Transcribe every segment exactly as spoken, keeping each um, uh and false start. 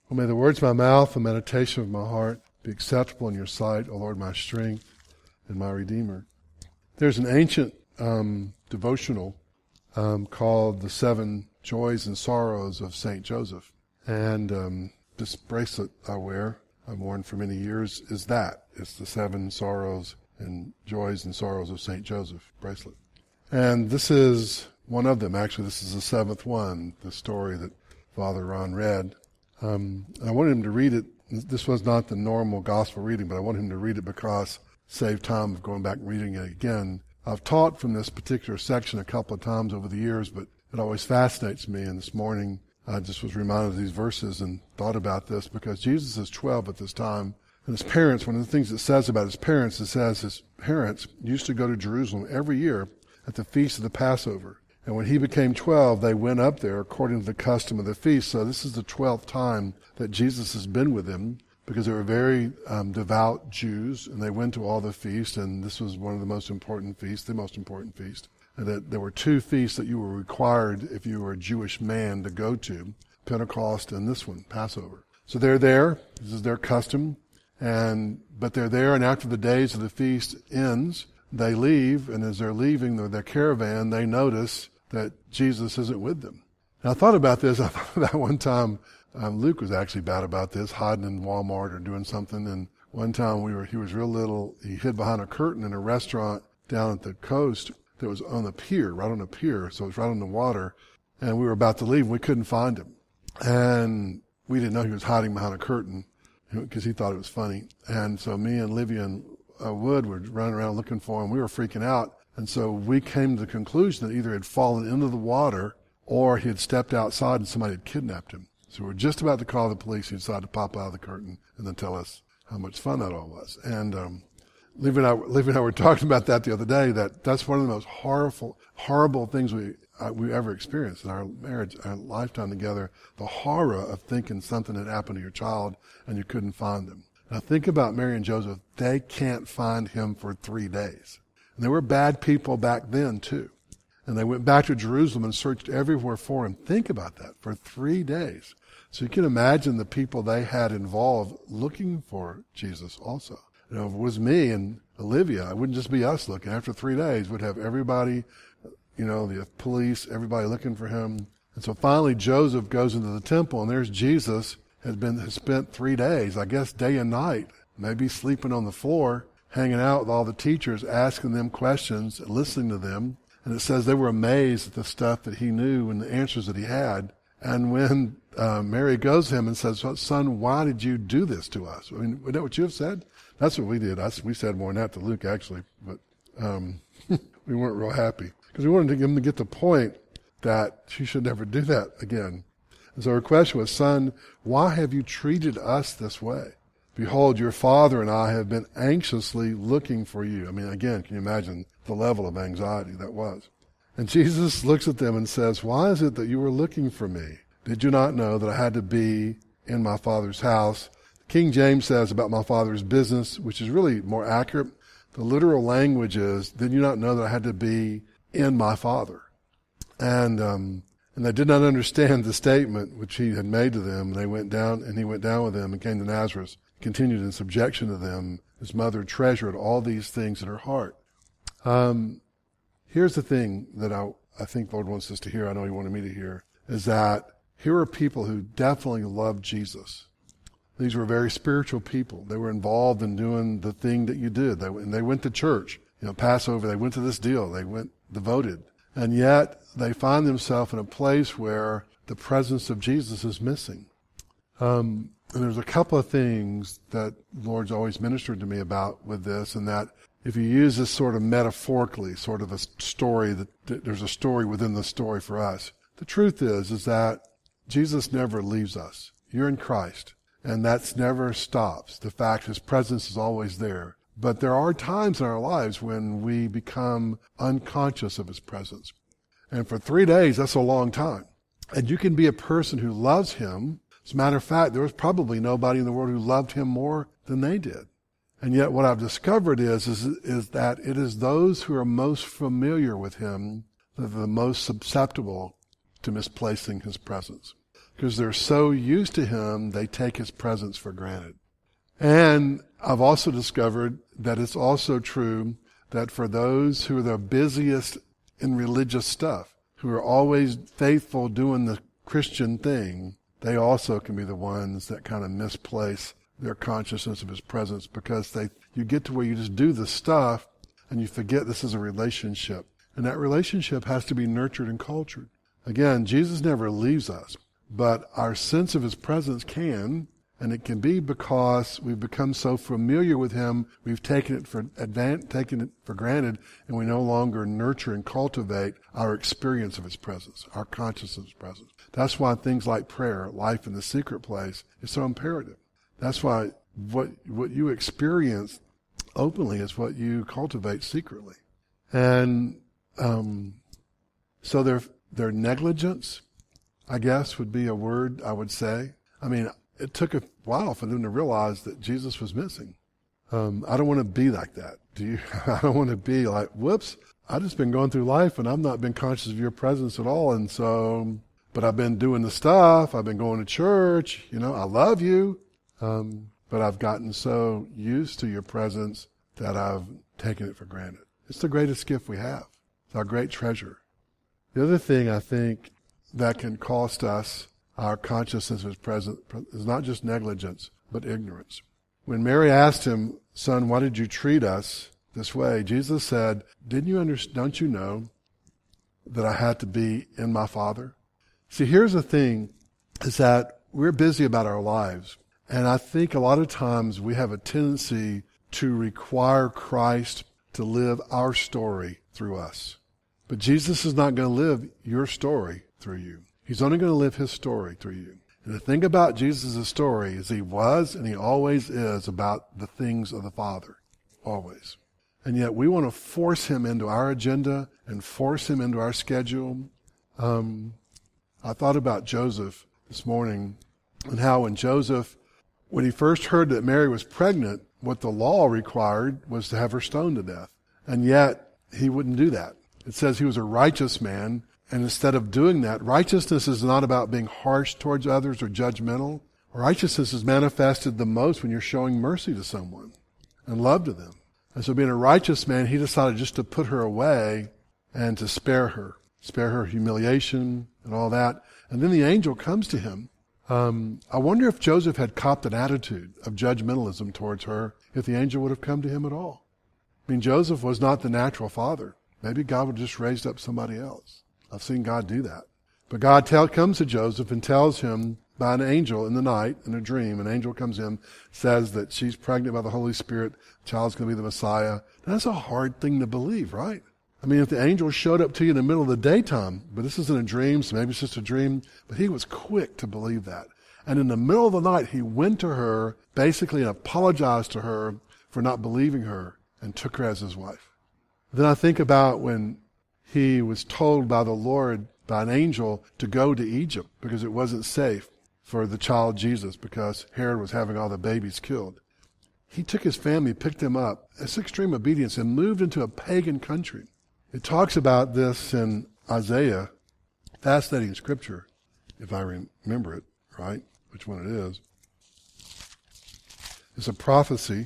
Well, may the words of my mouth and meditation of my heart be acceptable in your sight, O Lord, my strength and my Redeemer. There's an ancient um, devotional um, called The Seven Joys and Sorrows of Saint Joseph. And um, this bracelet I wear, I've worn for many years, is that. It's the Seven Sorrows and Joys and Sorrows of Saint Joseph bracelet. And this is one of them. Actually, this is the seventh one, the story that Father Ron read. Um, I wanted him to read it. This was not the normal gospel reading, but I wanted him to read it because save time of going back and reading it again. I've taught from this particular section a couple of times over the years, but it always fascinates me. And this morning I just was reminded of these verses and thought about this because Jesus is twelve at this time. And his parents, one of the things it says about his parents, it says his parents used to go to Jerusalem every year at the feast of the Passover. And when he became twelve, they went up there according to the custom of the feast. So this is the twelfth time that Jesus has been with them because they were very um, devout Jews, and they went to all the feasts, and this was one of the most important feasts, the most important feast. And that there were two feasts that you were required if you were a Jewish man to go to, Pentecost and this one, Passover. So they're there. This is their custom. and But they're there, and after the days of the feast ends, they leave, and as they're leaving their, their caravan, they notice that Jesus isn't with them. And I thought about this. I thought about one time, um, Luke was actually bad about this, hiding in Walmart or doing something. And one time we were, he was real little. He hid behind a curtain in a restaurant down at the coast that was on the pier, right on the pier. So it was right on the water. And we were about to leave, and we couldn't find him. And we didn't know he was hiding behind a curtain because he thought it was funny. And so me and Livia and uh, Wood were running around looking for him. We were freaking out. And so we came to the conclusion that either he had fallen into the water or he had stepped outside and somebody had kidnapped him. So we were just about to call the police. He decided to pop out of the curtain and then tell us how much fun that all was. And um, Livia and I, Livia and I were talking about that the other day, that that's one of the most horrible, horrible things we uh, we ever experienced in our marriage, our lifetime together, the horror of thinking something had happened to your child and you couldn't find him. Now think about Mary and Joseph. They can't find him for three days. And there were bad people back then too. And they went back to Jerusalem and searched everywhere for him. Think about that, for three days. So you can imagine the people they had involved looking for Jesus also. You know, if it was me and Olivia, it wouldn't just be us looking. After three days, we'd have everybody, you know, the police, everybody looking for him. And so finally Joseph goes into the temple, and there's Jesus, has been has spent three days, I guess day and night, maybe sleeping on the floor, hanging out with all the teachers, asking them questions, listening to them. And it says they were amazed at the stuff that he knew and the answers that he had. And when uh, Mary goes to him and says, "Son, why did you do this to us?" I mean, isn't that what you have said? That's what we did. I, we said more than that to Luke, actually. But um, we weren't real happy because we wanted him to get the point that she should never do that again. And so her question was, "Son, why have you treated us this way? Behold, your father and I have been anxiously looking for you." I mean, again, can you imagine the level of anxiety that was? And Jesus looks at them and says, "Why is it that you were looking for me? Did you not know that I had to be in my Father's house?" King James says about my Father's business, which is really more accurate. The literal language is, "Did you not know that I had to be in my Father?" And um, and they did not understand the statement which he had made to them. And they went down, and he went down with them and came to Nazareth, continued in subjection to them. His mother treasured all these things in her heart. Um, here's the thing that I, I think the Lord wants us to hear. I know he wanted me to hear, is that here are people who definitely loved Jesus. These were very spiritual people. They were involved in doing the thing that you did. They, and they went to church, you know, Passover. They went to this deal. They went devoted. And yet they find themselves in a place where the presence of Jesus is missing. Um, and there's a couple of things that the Lord's always ministered to me about with this, and that if you use this sort of metaphorically, sort of a story, that, that there's a story within the story for us. The truth is, is that Jesus never leaves us. You're in Christ, and that's never stops. The fact his presence is always there. But there are times in our lives when we become unconscious of his presence. And for three days, that's a long time. And you can be a person who loves him. As a matter of fact, there was probably nobody in the world who loved him more than they did. And yet what I've discovered is, is, is that it is those who are most familiar with him that are the most susceptible to misplacing his presence. because they're so used to him, they take his presence for granted. And I've also discovered that it's also true that for those who are the busiest in religious stuff, who are always faithful doing the Christian thing, they also can be the ones that kind of misplace their consciousness of his presence, because they you get to where you just do the stuff and you forget this is a relationship. And that relationship has to be nurtured and cultured. Again, Jesus never leaves us, but our sense of his presence can, and it can be because we've become so familiar with him, we've taken it for advan- taken it for granted, and we no longer nurture and cultivate our experience of his presence, our consciousness of his presence. That's why things like prayer, life in the secret place, is so imperative. That's why what what you experience openly is what you cultivate secretly. And um, so their their negligence, I guess, would be a word I would say. I mean, it took a while for them to realize that Jesus was missing. Um, I don't want to be like that. Do you? I don't want to be like, whoops, I've just been going through life and I've not been conscious of your presence at all. And so, but I've been doing the stuff. I've been going to church. You know, I love you. Um, but I've gotten so used to your presence that I've taken it for granted. It's the greatest gift we have. It's our great treasure. The other thing I think that can cost us our consciousness of his presence is not just negligence, but ignorance. When Mary asked him, son, why did you treat us this way? Jesus said, didn't you understand, don't you know that I had to be in my Father? See, here's the thing, is that we're busy about our lives. And I think a lot of times we have a tendency to require Christ to live our story through us. But Jesus is not going to live your story through you. He's only going to live his story through you. And the thing about Jesus' story is he was and he always is about the things of the Father. Always. And yet we want to force him into our agenda and force him into our schedule. Um, I thought about Joseph this morning and how when Joseph, when he first heard that Mary was pregnant, what the law required was to have her stoned to death. And yet he wouldn't do that. It says he was a righteous man. And instead of doing that, righteousness is not about being harsh towards others or judgmental. Righteousness is manifested the most when you're showing mercy to someone and love to them. And so being a righteous man, he decided just to put her away and to spare her, spare her humiliation and all that. And then the angel comes to him. Um, I wonder if Joseph had copped an attitude of judgmentalism towards her, if the angel would have come to him at all. I mean, Joseph was not the natural father. Maybe God would have just raised up somebody else. I've seen God do that. But God tell, comes to Joseph and tells him by an angel in the night, in a dream, an angel comes in, says that she's pregnant by the Holy Spirit, the child's going to be the Messiah. That's a hard thing to believe, right? I mean, if the angel showed up to you in the middle of the daytime, but this isn't a dream, so maybe it's just a dream, but he was quick to believe that. And in the middle of the night, he went to her, basically apologized to her for not believing her, and took her as his wife. Then I think about when he was told by the Lord, by an angel, to go to Egypt because it wasn't safe for the child Jesus because Herod was having all the babies killed. He took his family, picked them up, it's extreme obedience, and moved into a pagan country. It talks about this in Isaiah, fascinating scripture, if I remember it right, which one it is. It's a prophecy.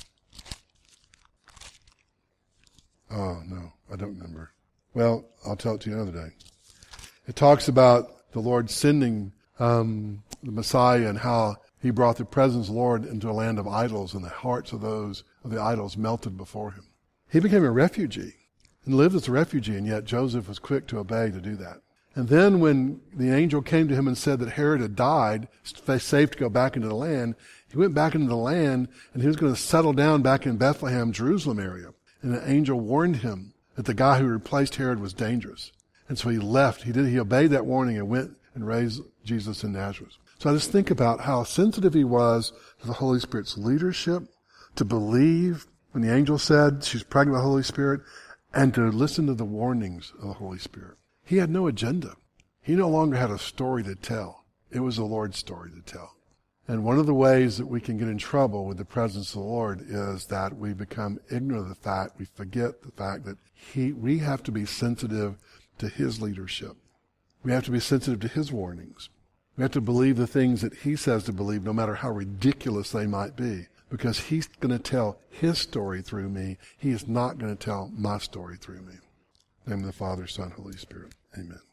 Oh, no, I don't remember. Well, I'll tell it to you another day. It talks about the Lord sending um, the Messiah and how he brought the presence of the Lord into a land of idols, and the hearts of those of the idols melted before him. He became a refugee and lived as a refugee, and yet Joseph was quick to obey to do that. And then when the angel came to him and said that Herod had died, safe to go back into the land, he went back into the land, and he was going to settle down back in Bethlehem, Jerusalem area. And the angel warned him that the guy who replaced Herod was dangerous. And so he left. He did. He obeyed that warning and went and raised Jesus in Nazareth. So I just think about how sensitive he was to the Holy Spirit's leadership, to believe when the angel said she's pregnant with the Holy Spirit, and to listen to the warnings of the Holy Spirit. He had no agenda. He no longer had a story to tell. It was the Lord's story to tell. And one of the ways that we can get in trouble with the presence of the Lord is that we become ignorant of the fact, we forget the fact that he, we have to be sensitive to his leadership. We have to be sensitive to his warnings. We We have to believe the things that he says to believe, no matter how ridiculous they might be, because he's going to tell his story through me. He is not going to tell my story through me. In the name of the Father, Son, Holy Spirit. Amen.